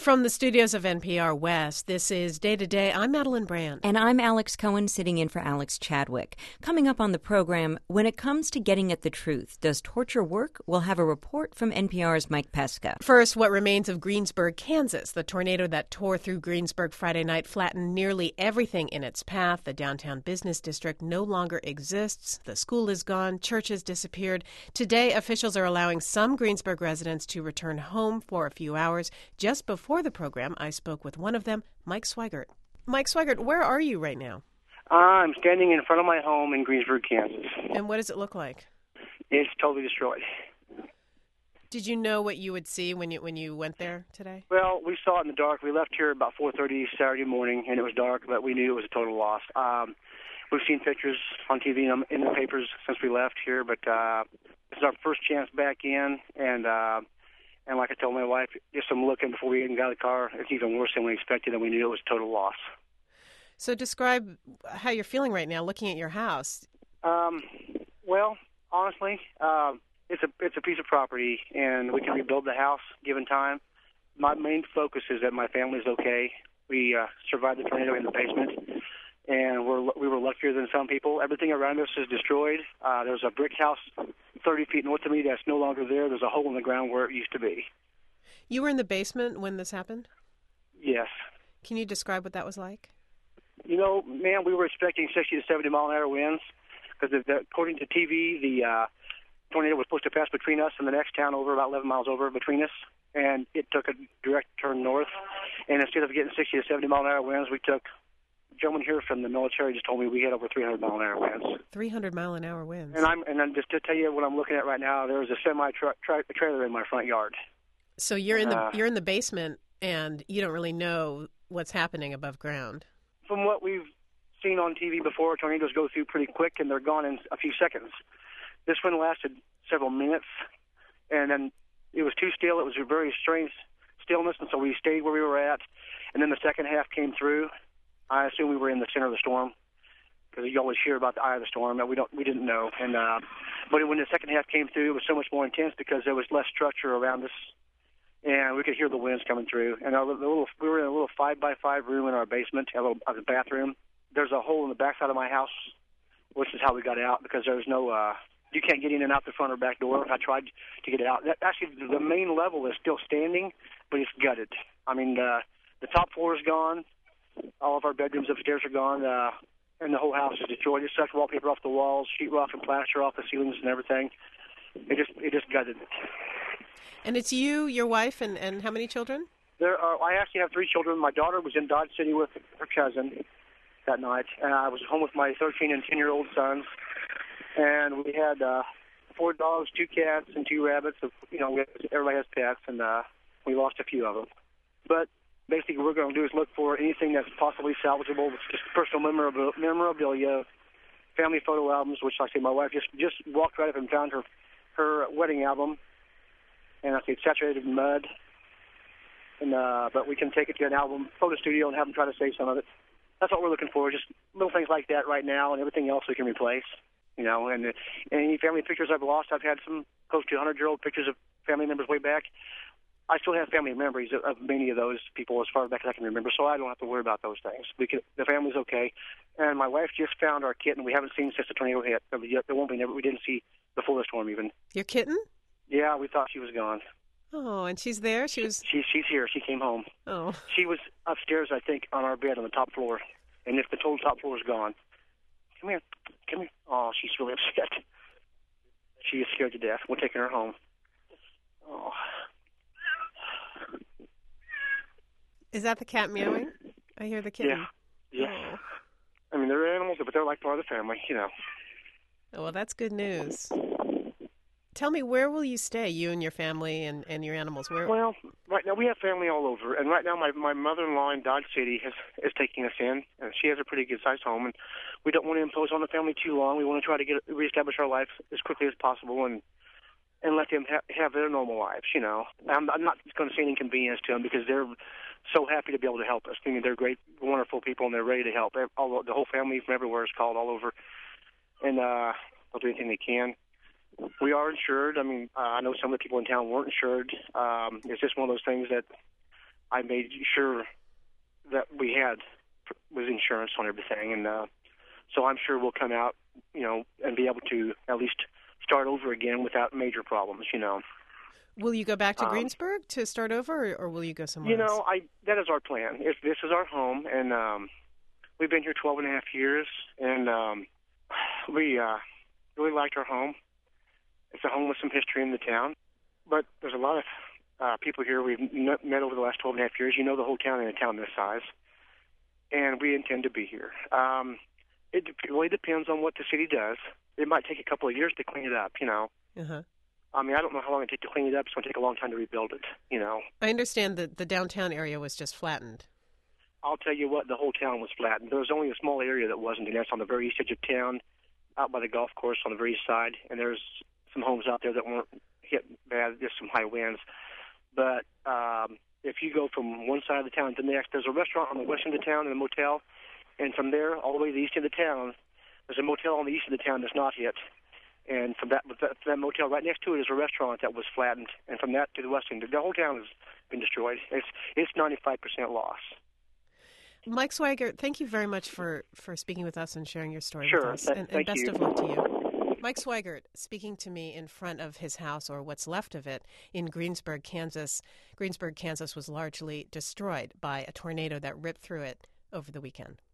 From the studios of NPR West, this is Day to Day. I'm Madeline Brandt. And I'm Alex Cohen, sitting in for Alex Chadwick. Coming up on the program, when it comes to getting at the truth, does torture work? We'll have a report from NPR's Mike Pesca. First, what remains of Greensburg, Kansas. The tornado that tore through Greensburg Friday night flattened nearly everything in its path. The downtown business district no longer exists. The school is gone. Churches disappeared. Today, officials are allowing some Greensburg residents to return home for a few hours. Just before the program, I spoke with one of them, Mike Swigert. Mike Swigert, where are you right now? I'm standing in front of my home in Greensburg, Kansas. And what does it look like? It's totally destroyed. Did you know what you would see when you went there today? Well, we saw it in the dark. We left here about 4:30 Saturday morning, and it was dark, but we knew it was a total loss. We've seen pictures on TV and in the papers since we left here, but this is our first chance back in, and like I told my wife, just some looking before we even got out of the car, it's even worse than we expected, and we knew it was a total loss. So describe how you're feeling right now looking at your house. Well, honestly, it's a piece of property, and we can rebuild the house given time. My main focus is that my family's okay. We survived the tornado in the basement, and we were luckier than some people. Everything around us is destroyed. There's a brick house 30 feet north of me that's no longer there. There's a hole in the ground where it used to be. You were in the basement when this happened? Yes. Can you describe what that was like? You know, man, we were expecting 60 to 70 mile an hour winds because according to TV, the tornado was supposed to pass between us and the next town over, about 11 miles over between us, and it took a direct turn north. And instead of getting 60 to 70 mile an hour winds, we took, a gentleman here from the military just told me we had over 300 mile an hour winds. 300 mile an hour winds. And then just to tell you what I'm looking at right now, there's a semi-trailer in my front yard. So you're in the basement, and you don't really know what's happening above ground. From what we've seen on TV before, tornadoes go through pretty quick, and they're gone in a few seconds. This one lasted several minutes, and then it was too still. It was a very strange stillness, and so we stayed where we were at. And then the second half came through. I assume we were in the center of the storm because you always hear about the eye of the storm. That we didn't know. And but when the second half came through, it was so much more intense because there was less structure around us, and we could hear the winds coming through. And we were in a little 5x5 room in our basement, a bathroom. There's a hole in the backside of my house, which is how we got out because there was no. You can't get in and out the front or back door. I tried to get it out. Actually, the main level is still standing, but it's gutted. I mean, the top floor is gone. All of our bedrooms upstairs are gone, and the whole house is destroyed. It sucked wallpaper off the walls, sheetrock and plaster off the ceilings and everything. It just gutted it. And it's you, your wife, and how many children? I actually have 3 children. My daughter was in Dodge City with her cousin that night, and I was home with my 13 and 10-year-old sons. And we had 4 dogs, 2 cats, and 2 rabbits. Everybody has pets, and we lost a few of them. But basically what we're going to do is look for anything that's possibly salvageable, just personal memorabilia, family photo albums, which like I say, my wife just walked right up and found her wedding album, and I say it's saturated in mud. And but we can take it to an album photo studio and have them try to save some of it. That's what we're looking for, just little things like that right now, and everything else we can replace. You know, and any family pictures I've lost, I've had some close to 100-year-old pictures of family members way back. I still have family memories of many of those people as far back as I can remember, so I don't have to worry about those things. The family's okay. And my wife just found our kitten. We haven't seen since the tornado hit. There won't be we didn't see before the storm even. Your kitten? Yeah, we thought she was gone. Oh, and she's there? She's here. She came home. Oh. She was upstairs, I think, on our bed on the top floor. And if the total top floor is gone, come here. Oh, she's really upset. She is scared to death. We're taking her home. Oh. Is that the cat meowing? I hear the kitten. Yeah. Oh. I mean, they're animals, but they're like part of the family, you know. Oh, well, that's good news. Tell me, where will you stay, you and your family and your animals? Where? Well, right now we have family all over, and right now my mother-in-law in Dodge City is taking us in, and she has a pretty good-sized home, and we don't want to impose on the family too long. We want to try to reestablish our life as quickly as possible and let them have their normal lives, you know. I'm not going to say an inconvenience to them because they're so happy to be able to help us. I mean, they're great, wonderful people, and they're ready to help. The whole family from everywhere is called all over, and they'll do anything they can. We are insured. I mean, I know some of the people in town weren't insured. It's just one of those things that I made sure that we was insurance on everything, and so I'm sure we'll come out, and be able to at least start over again without major problems. Will you go back to Greensburg to start over, or will you go somewhere else? That is our plan. This is our home, and we've been here 12 and a half years, and we really liked our home. It's a home with some history in the town, but there's a lot of people here we've met over the last 12 and a half years. The whole town in a town this size, and we intend to be here. It really depends on what the city does. It might take a couple of years to clean it up, Uh-huh. I don't know how long it takes to clean it up. It's going to take a long time to rebuild it, I understand that the downtown area was just flattened. I'll tell you what, the whole town was flattened. There was only a small area that wasn't, and that's on the very east edge of town, out by the golf course on the very east side. And there's some homes out there that weren't hit bad, just some high winds. But if you go from one side of the town to the next, there's a restaurant on the west end of the town and a motel. And from there, all the way to the east end of the town, there's a motel on the east of the town that's not hit. And from that motel right next to it is a restaurant that was flattened. And from that to the west end, the whole town has been destroyed. It's 95% loss. Mike Swigert, thank you very much for speaking with us and sharing your story with us. And thank best you. of luck to you. Mike Swigert speaking to me in front of his house, or what's left of it, in Greensburg, Kansas. Greensburg, Kansas was largely destroyed by a tornado that ripped through it over the weekend.